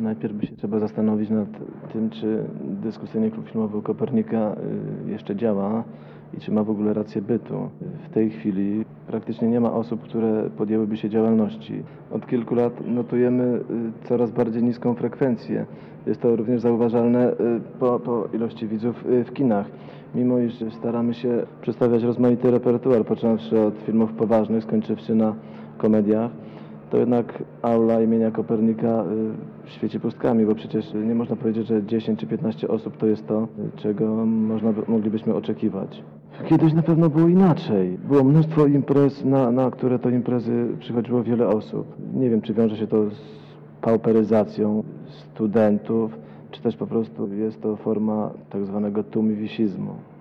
Najpierw by się trzeba zastanowić nad tym, czy dyskusyjny klub filmowy Kopernika jeszcze działa i czy ma w ogóle rację bytu. W tej chwili praktycznie nie ma osób, które podjęłyby się działalności. Od kilku lat notujemy coraz bardziej niską frekwencję. Jest to również zauważalne po ilości widzów w kinach. Mimo iż staramy się przedstawiać rozmaity repertuar, począwszy od filmów poważnych, skończywszy na komediach, to jednak aula imienia Kopernika świeci pustkami, bo przecież nie można powiedzieć, że 10 czy 15 osób to jest to, czego moglibyśmy oczekiwać. Kiedyś na pewno było inaczej. Było mnóstwo imprez, na które to imprezy przychodziło wiele osób. Nie wiem, czy wiąże się to z pauperyzacją studentów, czy też po prostu jest to forma tak zwanego tumiwisizmu.